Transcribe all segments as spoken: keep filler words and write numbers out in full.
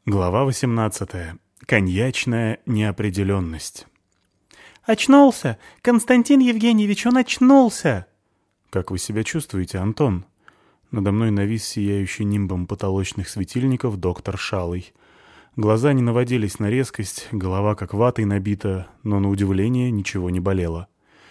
Глава восемнадцатая. Коньячная неопределенность. «Очнулся! Константин Евгеньевич, он очнулся!» «Как вы себя чувствуете, Антон?» Надо мной навис сияющий нимбом потолочных светильников доктор Шалый. Глаза не наводились на резкость, голова как ватой набита, но на удивление ничего не болело.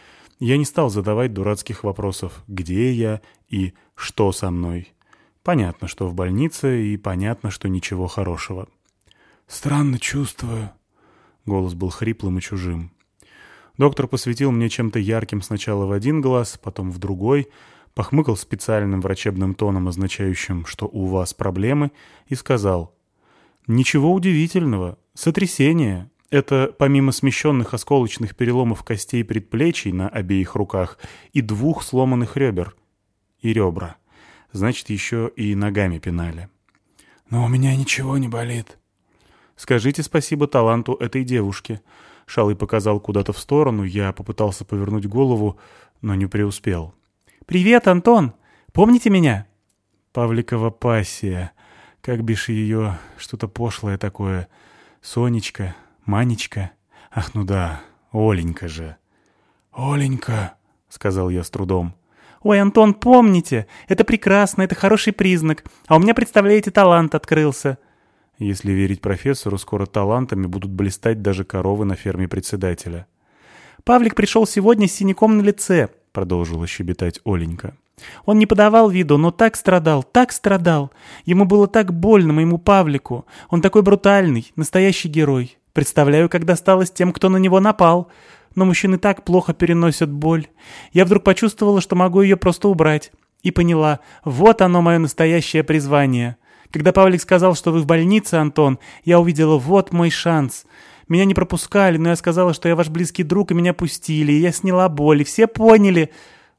Я не стал задавать дурацких вопросов «где я?» и «что со мной?». Понятно, что в больнице, и понятно, что ничего хорошего. «Странно чувствую». Голос был хриплым и чужим. Доктор посветил мне чем-то ярким сначала в один глаз, потом в другой, похмыкал специальным врачебным тоном, означающим, что у вас проблемы, и сказал: «Ничего удивительного. Сотрясение. Это помимо смещенных осколочных переломов костей предплечий на обеих руках и двух сломанных ребер. И ребра. Значит, еще и ногами пинали». «Но у меня ничего не болит». «Скажите спасибо таланту этой девушки». Шалый показал куда-то в сторону, я попытался повернуть голову, но не преуспел. «Привет, Антон! Помните меня?» Павликова пассия. Как бишь ее, что-то пошлое такое. Сонечка, Манечка. Ах, ну да, Оленька же. «Оленька», — сказал я с трудом. «Ой, Антон, помните! Это прекрасно, это хороший признак. А у меня, представляете, талант открылся». Если верить профессору, скоро талантами будут блистать даже коровы на ферме председателя. «Павлик пришел сегодня с синяком на лице», — продолжила щебетать Оленька. «Он не подавал виду, но так страдал, так страдал. Ему было так больно, моему Павлику. Он такой брутальный, настоящий герой. Представляю, как досталось тем, кто на него напал. Но мужчины так плохо переносят боль. Я вдруг почувствовала, что могу ее просто убрать. И поняла, вот оно мое настоящее призвание. Когда Павлик сказал, что вы в больнице, Антон, я увидела, вот мой шанс. Меня не пропускали, но я сказала, что я ваш близкий друг, и меня пустили, и я сняла боль, и все поняли».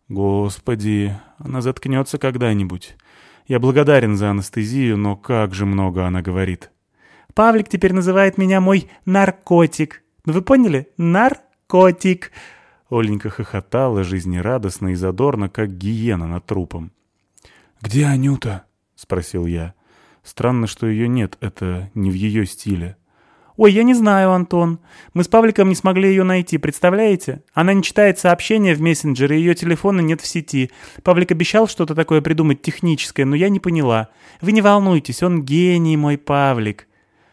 «Господи, она заткнется когда-нибудь. Я благодарен за анестезию, но как же много она говорит». «Павлик теперь называет меня мой наркотик. Ну вы поняли? Наркотик». Оленька хохотала жизнерадостно и задорно, как гиена над трупом. «Где Анюта?» — спросил я. Странно, что ее нет, это не в ее стиле. «Ой, я не знаю, Антон. Мы с Павликом не смогли ее найти, представляете? Она не читает сообщения в мессенджере, ее телефона нет в сети. Павлик обещал что-то такое придумать техническое, но я не поняла. Вы не волнуйтесь, он гений, мой Павлик».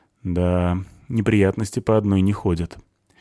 Да, неприятности по одной не ходят.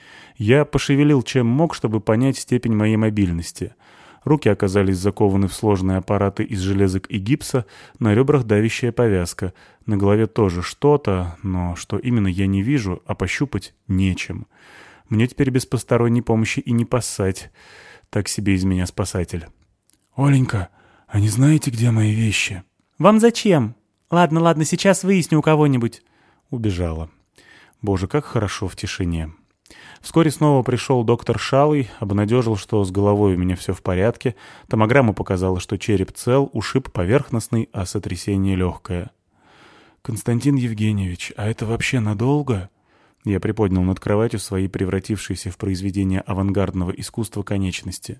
Я пошевелил чем мог, чтобы понять степень моей мобильности. Руки оказались закованы в сложные аппараты из железок и гипса, на ребрах давящая повязка, на голове тоже что-то, но что именно я не вижу, а пощупать нечем. Мне теперь без посторонней помощи и не поссать. Так себе из меня спасатель. «Оленька, а не знаете, где мои вещи?» «Вам зачем? Ладно, ладно, сейчас выясню у кого-нибудь». Убежала. Боже, как хорошо в тишине. Вскоре снова пришел доктор Шалый, обнадежил, что с головой у меня все в порядке. Томограмма показала, что череп цел, ушиб поверхностный, а сотрясение легкое. «Константин Евгеньевич, а это вообще надолго?» Я приподнял над кроватью свои превратившиеся в произведение авангардного искусства конечности.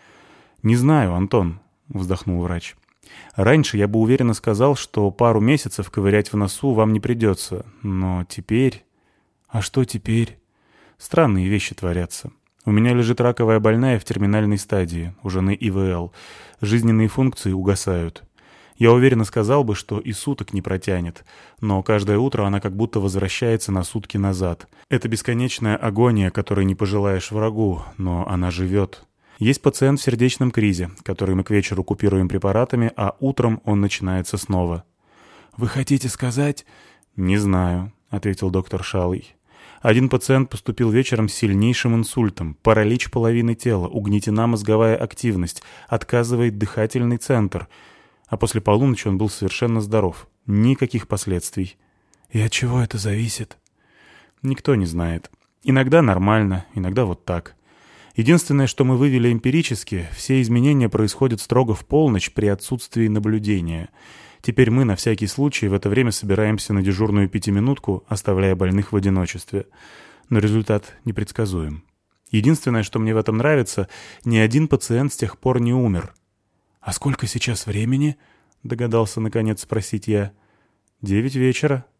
«Не знаю, Антон», — вздохнул врач. «Раньше я бы уверенно сказал, что пару месяцев ковырять в носу вам не придется, но теперь...» «А что теперь?» Странные вещи творятся. У меня лежит раковая больная в терминальной стадии, уже на И В Л. Жизненные функции угасают. Я уверенно сказал бы, что и суток не протянет, но каждое утро она как будто возвращается на сутки назад. Это бесконечная агония, которой не пожелаешь врагу, но она живет. Есть пациент в сердечном кризе, который мы к вечеру купируем препаратами, а утром он начинается снова. «Вы хотите сказать...» «Не знаю», — ответил доктор Шалый. Один пациент поступил вечером с сильнейшим инсультом, паралич половины тела, угнетена мозговая активность, отказывает дыхательный центр. А после полуночи он был совершенно здоров. Никаких последствий. И от чего это зависит? Никто не знает. Иногда нормально, иногда вот так. Единственное, что мы вывели эмпирически, все изменения происходят строго в полночь при отсутствии наблюдения. Теперь мы на всякий случай в это время собираемся на дежурную пятиминутку, оставляя больных в одиночестве. Но результат непредсказуем. Единственное, что мне в этом нравится, ни один пациент с тех пор не умер. «А сколько сейчас времени?» — догадался наконец спросить я. «Девять вечера»,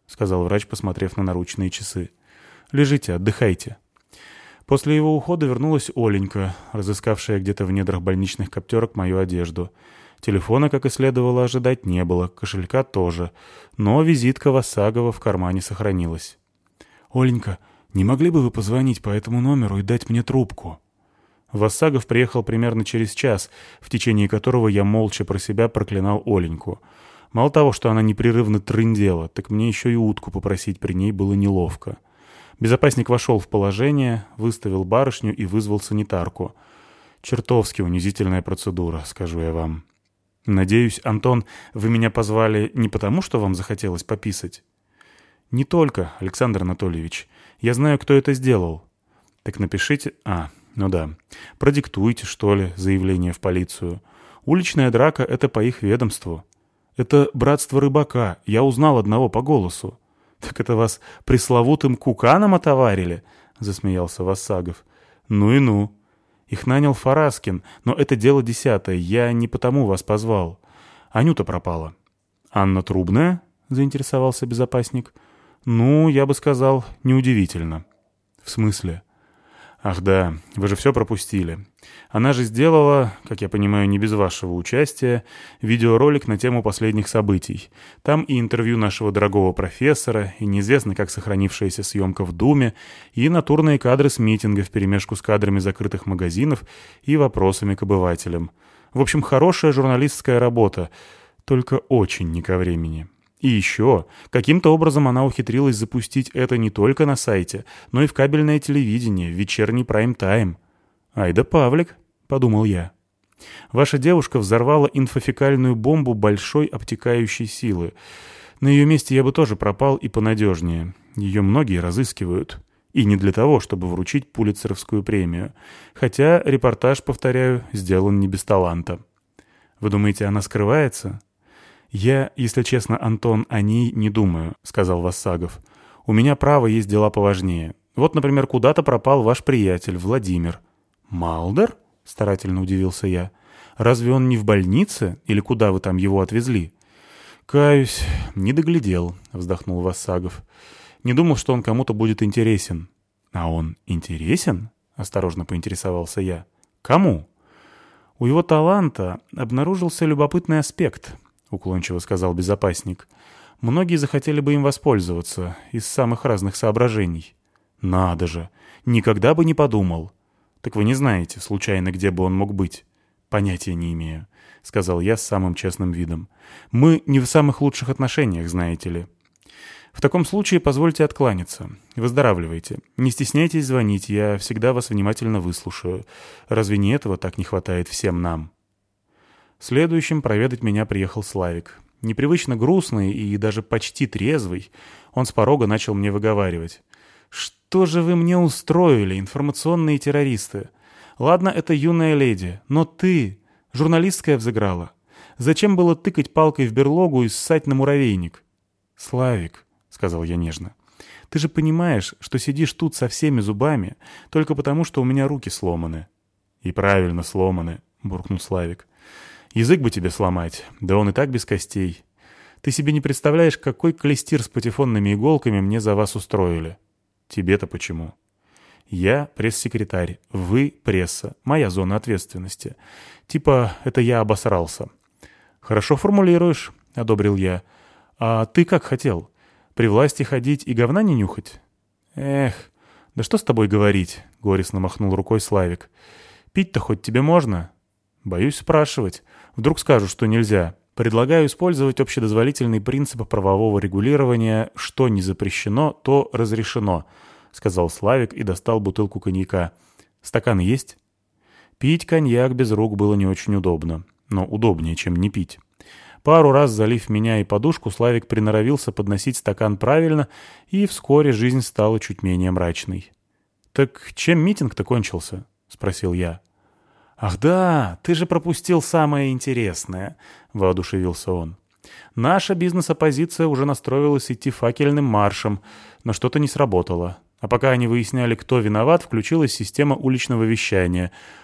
— сказал врач, посмотрев на наручные часы. «Лежите, отдыхайте». После его ухода вернулась Оленька, разыскавшая где-то в недрах больничных коптерок мою одежду. Телефона, как и следовало ожидать, не было, кошелька тоже, но визитка Вассагова в кармане сохранилась. «Оленька, не могли бы вы позвонить по этому номеру и дать мне трубку?» Вассагов приехал примерно через час, в течение которого я молча про себя проклинал Оленьку. Мало того, что она непрерывно трындела, так мне еще и утку попросить при ней было неловко. Безопасник вошел в положение, выставил барышню и вызвал санитарку. Чертовски унизительная процедура, скажу я вам. «Надеюсь, Антон, вы меня позвали не потому, что вам захотелось пописать?» «Не только, Александр Анатольевич. Я знаю, кто это сделал». «Так напишите...» «А, ну да. Продиктуйте, что ли, заявление в полицию. Уличная драка — это по их ведомству». «Это братство рыбака. Я узнал одного по голосу». «Так это вас пресловутым куканом отоварили?» — засмеялся Вассагов. «Ну и ну. Их нанял Фараскин, но это дело десятое. Я не потому вас позвал. Анюта пропала». «Анна Трубная?» — заинтересовался безопасник. «Ну, я бы сказал, неудивительно». «В смысле?» «Ах да, вы же все пропустили. Она же сделала, как я понимаю, не без вашего участия, видеоролик на тему последних событий. Там и интервью нашего дорогого профессора, и неизвестно как сохранившаяся съемка в Думе, и натурные кадры с митинга вперемешку с кадрами закрытых магазинов и вопросами к обывателям. В общем, хорошая журналистская работа, только очень не ко времени». И еще, каким-то образом она ухитрилась запустить это не только на сайте, но и в кабельное телевидение, в вечерний прайм-тайм. «Ай да Павлик», — подумал я. «Ваша девушка взорвала инфофекальную бомбу большой обтекающей силы. На ее месте я бы тоже пропал и понадежнее. Ее многие разыскивают. И не для того, чтобы вручить Пулитцеровскую премию. Хотя репортаж, повторяю, сделан не без таланта». «Вы думаете, она скрывается?» «Я, если честно, Антон, о ней не думаю», — сказал Вассагов. «У меня, право, есть дела поважнее. Вот, например, куда-то пропал ваш приятель, Владимир». «Малдер?» — старательно удивился я. «Разве он не в больнице? Или куда вы там его отвезли?» «Каюсь, не доглядел», — вздохнул Вассагов. «Не думал, что он кому-то будет интересен». «А он интересен?» — осторожно поинтересовался я. «Кому?» «У его таланта обнаружился любопытный аспект», — уклончиво сказал безопасник. «Многие захотели бы им воспользоваться из самых разных соображений». «Надо же! Никогда бы не подумал». «Так вы не знаете, случайно, где бы он мог быть?» «Понятия не имею», — сказал я с самым честным видом. «Мы не в самых лучших отношениях, знаете ли». «В таком случае позвольте откланяться. Выздоравливайте. Не стесняйтесь звонить, я всегда вас внимательно выслушаю. Разве не этого так не хватает всем нам?» Следующим проведать меня приехал Славик. Непривычно грустный и даже почти трезвый, он с порога начал мне выговаривать. «Что же вы мне устроили, информационные террористы? Ладно, это юная леди, но ты, журналистская взыграла. Зачем было тыкать палкой в берлогу и ссать на муравейник?» «Славик», — сказал я нежно, — «ты же понимаешь, что сидишь тут со всеми зубами только потому, что у меня руки сломаны». «И правильно сломаны», — буркнул Славик. «Язык бы тебе сломать, да он и так без костей. Ты себе не представляешь, какой клестир с патефонными иголками мне за вас устроили». «Тебе-то почему?» «Я пресс-секретарь, вы пресса, моя зона ответственности. Типа, это я обосрался». «Хорошо формулируешь», — одобрил я. «А ты как хотел? При власти ходить и говна не нюхать?» «Эх, да что с тобой говорить?» — горестно махнул рукой Славик. «Пить-то хоть тебе можно?» «Боюсь спрашивать. Вдруг скажут, что нельзя. Предлагаю использовать общедозволительный принцип правового регулирования «что не запрещено, то разрешено», — сказал Славик и достал бутылку коньяка. «Стаканы есть?» Пить коньяк без рук было не очень удобно, но удобнее, чем не пить. Пару раз залив меня и подушку, Славик приноровился подносить стакан правильно, и вскоре жизнь стала чуть менее мрачной. «Так чем митинг-то кончился?» — спросил я. «Ах да, ты же пропустил самое интересное», — воодушевился он. «Наша бизнес-оппозиция уже настроилась идти факельным маршем, но что-то не сработало. А пока они выясняли, кто виноват, включилась система уличного вещания.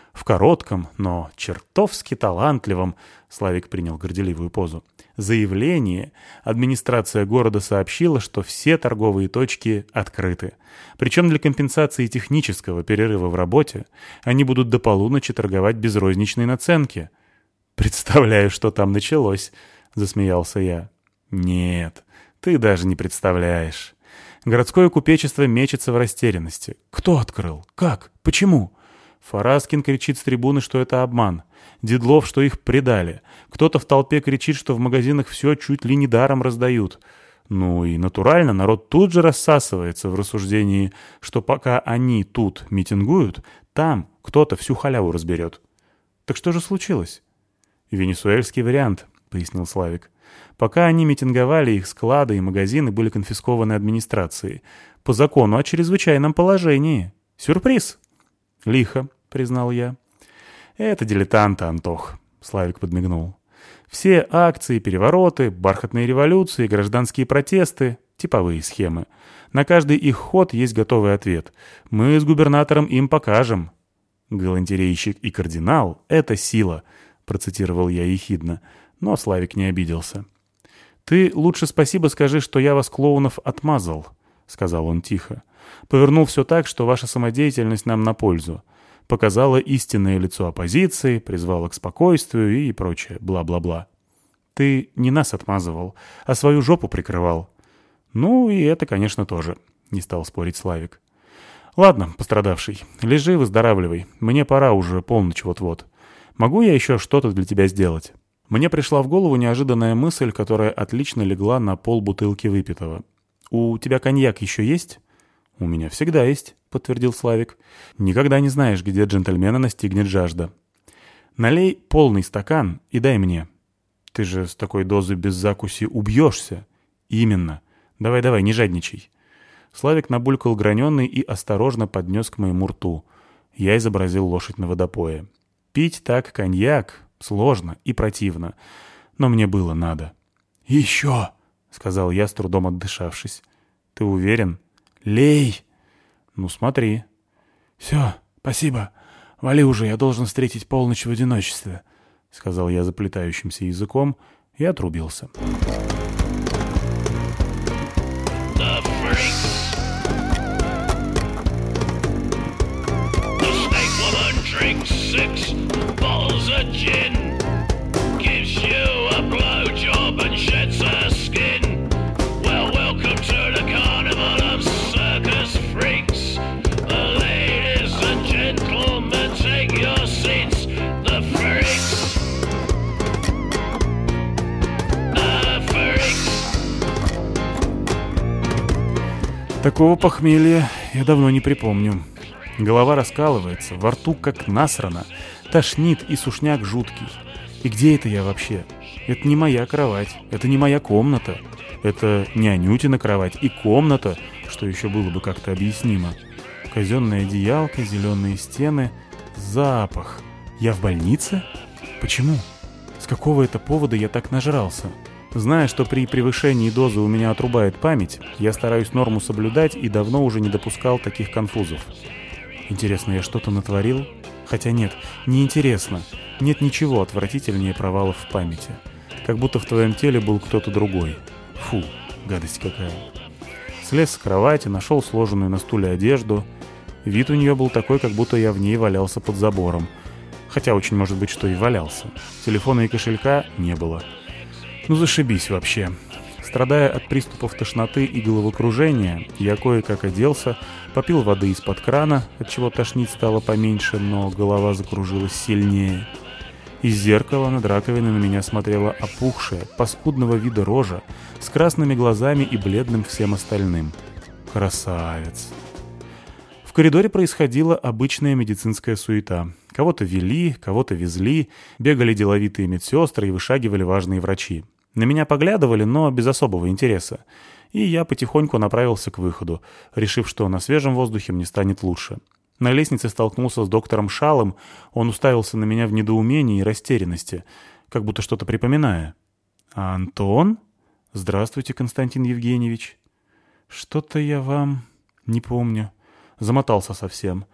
В коротком, но чертовски талантливом, Славик принял горделивую позу, заявлении администрация города сообщила, что все торговые точки открыты. Причем для компенсации технического перерыва в работе они будут до полуночи торговать без розничной наценки. «Представляю, что там началось», — засмеялся я. «Нет, ты даже не представляешь. Городское купечество мечется в растерянности. Кто открыл? Как? Почему?» Фараскин кричит с трибуны, что это обман. Дедлов, что их предали. Кто-то в толпе кричит, что в магазинах все чуть ли не даром раздают. Ну и натурально народ тут же рассасывается в рассуждении, что пока они тут митингуют, там кто-то всю халяву разберет. Так что же случилось? «Венесуэльский вариант», — пояснил Славик. «Пока они митинговали, их склады и магазины были конфискованы администрацией. По закону о чрезвычайном положении. Сюрприз!» «Лихо», — признал я. «Это дилетанты, Антох», — Славик подмигнул. «Все акции, перевороты, бархатные революции, гражданские протесты — типовые схемы. На каждый их ход есть готовый ответ. Мы с губернатором им покажем». «Галантерейщик и кардинал — это сила», — процитировал я ехидно, но Славик не обиделся. «Ты лучше спасибо скажи, что я вас, клоунов, отмазал», — сказал он тихо. «Повернул все так, что ваша самодеятельность нам на пользу. Показала истинное лицо оппозиции, призвала к спокойствию и прочее, бла-бла-бла. Ты не нас отмазывал, а свою жопу прикрывал». «Ну и это, конечно, тоже», — не стал спорить Славик. «Ладно, пострадавший, лежи, выздоравливай. Мне пора уже, полночь вот-вот. Могу я еще что-то для тебя сделать?» Мне пришла в голову неожиданная мысль, которая отлично легла на полбутылки выпитого. «У тебя коньяк еще есть?» «У меня всегда есть», — подтвердил Славик. «Никогда не знаешь, где джентльмена настигнет жажда. Налей полный стакан и дай мне». «Ты же с такой дозы без закуси убьешься». «Именно. Давай-давай, не жадничай». Славик набулькал граненый и осторожно поднес к моему рту. Я изобразил лошадь на водопое. Пить так коньяк сложно и противно, но мне было надо. «Еще!» — сказал я, с трудом отдышавшись. «Ты уверен?» «Лей!» «Ну, смотри». «Все, спасибо. Вали уже, я должен встретить полночь в одиночестве», — сказал я заплетающимся языком и отрубился. Six bottles of gin, gives you a blowjob and sheds her skin. Well, welcome to the carnival of circus freaks. The ladies and gentlemen, take your seats. The freaks, the freaks. Такого похмелья я давно не припомню. Голова раскалывается, во рту как насрано, тошнит и сушняк жуткий. И где это я вообще? Это не моя кровать, это не моя комната. Это не Анютина кровать и комната, что еще было бы как-то объяснимо. Казенная одеялка, зеленые стены, запах. Я в больнице? Почему? С какого это повода я так нажрался? Зная, что при превышении дозы у меня отрубает память, я стараюсь норму соблюдать и давно уже не допускал таких конфузов. Интересно, я что-то натворил? Хотя нет, не интересно. Нет ничего отвратительнее провалов в памяти. Как будто в твоем теле был кто-то другой. Фу, гадость какая. Слез с кровати, нашел сложенную на стуле одежду. Вид у нее был такой, как будто я в ней валялся под забором. Хотя очень может быть, что и валялся. Телефона и кошелька не было. Ну зашибись вообще. Страдая от приступов тошноты и головокружения, я кое-как оделся, попил воды из-под крана, отчего тошнить стало поменьше, но голова закружилась сильнее. Из зеркала над раковиной на меня смотрела опухшая, паскудного вида рожа, с красными глазами и бледным всем остальным. Красавец. В коридоре происходила обычная медицинская суета. Кого-то вели, кого-то везли, бегали деловитые медсестры и вышагивали важные врачи. На меня поглядывали, но без особого интереса. И я потихоньку направился к выходу, решив, что на свежем воздухе мне станет лучше. На лестнице столкнулся с доктором Шалым, он уставился на меня в недоумении и растерянности, как будто что-то припоминая. «А Антон? Здравствуйте, Константин Евгеньевич». «Что-то я вам... не помню». Замотался совсем.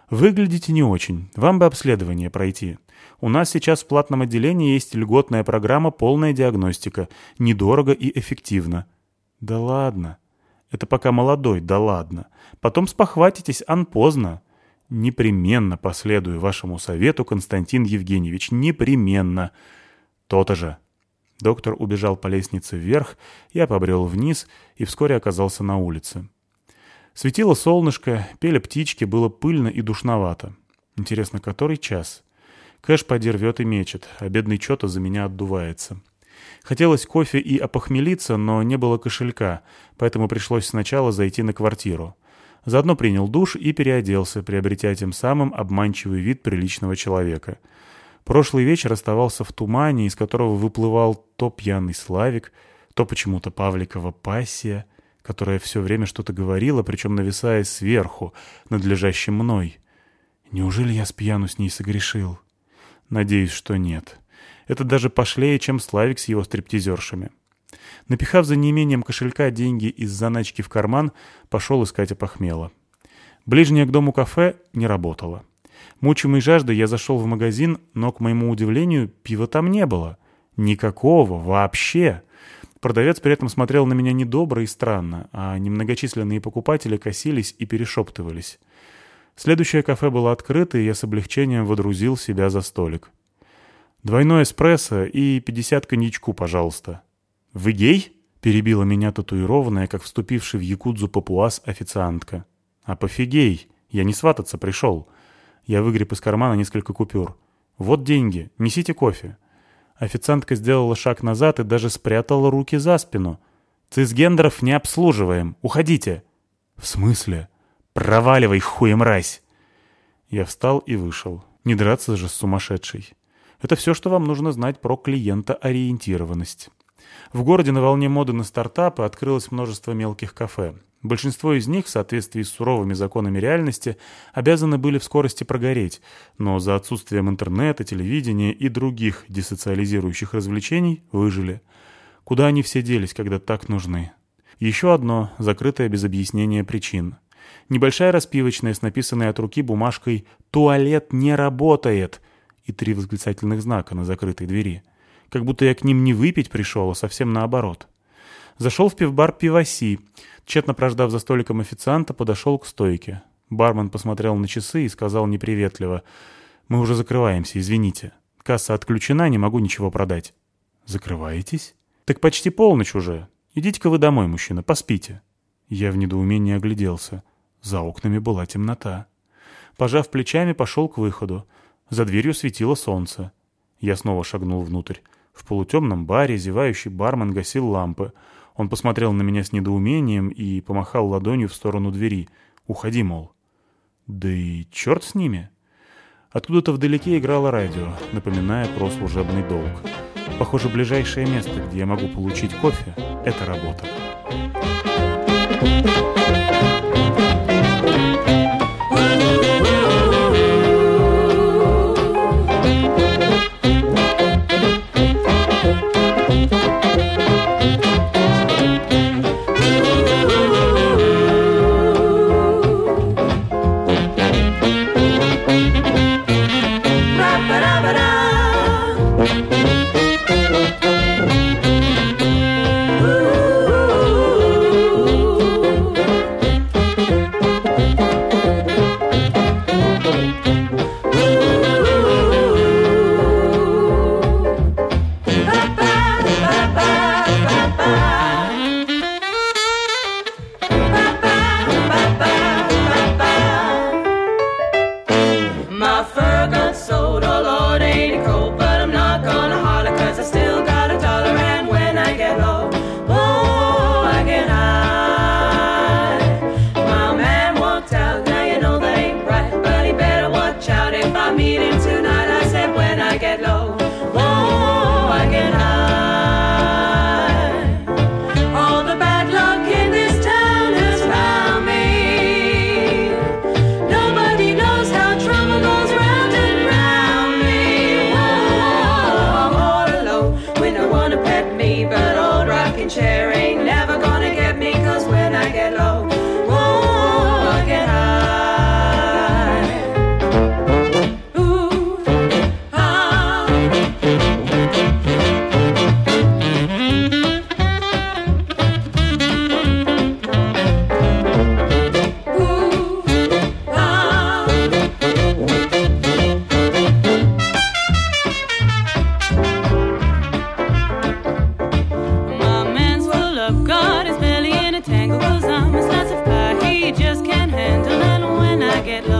«Выглядите не очень. Вам бы обследование пройти. У нас сейчас в платном отделении есть льготная программа «Полная диагностика». Недорого и эффективно». «Да ладно. Это пока молодой, да ладно. Потом спохватитесь, ан поздно». «Непременно последую вашему совету, Константин Евгеньевич, непременно». «То-то же». Доктор убежал по лестнице вверх, я побрел вниз и вскоре оказался на улице. Светило солнышко, пели птички, было пыльно и душновато. Интересно, который час? Кэш поди рвет и мечет, а бедный чё-то за меня отдувается. Хотелось кофе и опохмелиться, но не было кошелька, поэтому пришлось сначала зайти на квартиру. Заодно принял душ и переоделся, приобретя тем самым обманчивый вид приличного человека. Прошлый вечер оставался в тумане, из которого выплывал то пьяный Славик, то почему-то Павликова пассия, которая все время что-то говорила, причем нависая сверху, над лежащим мной. Неужели я с пьяну с ней согрешил? Надеюсь, что нет. Это даже пошлее, чем Славик с его стриптизершами. Напихав за неимением кошелька деньги из заначки в карман, пошел искать опохмела. Ближнее к дому кафе не работало. Мучимый жаждой я зашел в магазин, но, к моему удивлению, пива там не было. Никакого, вообще. Продавец при этом смотрел на меня недобро и странно, а немногочисленные покупатели косились и перешептывались. Следующее кафе было открыто, и я с облегчением водрузил себя за столик. «Двойной эспрессо и пятьдесят коньячку, пожалуйста». «Вы гей?» — перебила меня татуированная, как вступивший в якудзу папуас официантка. «А пофигей, я не свататься пришел». Я выгреб из кармана несколько купюр. «Вот деньги, несите кофе». Официантка сделала шаг назад и даже спрятала руки за спину. «Цисгендеров не обслуживаем. Уходите». «В смысле?» «Проваливай, хуемразь!» Я встал и вышел. Не драться же с сумасшедшей. Это все, что вам нужно знать про клиентоориентированность. В городе на волне моды на стартапы открылось множество мелких кафе. Большинство из них, в соответствии с суровыми законами реальности, обязаны были в скорости прогореть, но за отсутствием интернета, телевидения и других десоциализирующих развлечений выжили. Куда они все делись, когда так нужны? Еще одно, закрытое без объяснения причин. Небольшая распивочная с написанной от руки бумажкой «Туалет не работает» и три восклицательных знака на закрытой двери. Как будто я к ним не выпить пришел, а совсем наоборот. Зашел в пивбар «Пиваси». Тщетно прождав за столиком официанта, подошел к стойке. Бармен посмотрел на часы и сказал неприветливо: «Мы уже закрываемся, извините. Касса отключена, не могу ничего продать». «Закрываетесь?» «Так почти полночь уже. Идите-ка вы домой, мужчина, поспите». Я в недоумении огляделся. За окнами была темнота. Пожав плечами, пошел к выходу. За дверью светило солнце. Я снова шагнул внутрь. В полутемном баре зевающий бармен гасил лампы. Он посмотрел на меня с недоумением и помахал ладонью в сторону двери. «Уходи, мол». Да и черт с ними. Откуда-то вдалеке играло радио, напоминая про служебный долг. Похоже, ближайшее место, где я могу получить кофе, — это работа. he just can't handle. And when I get low,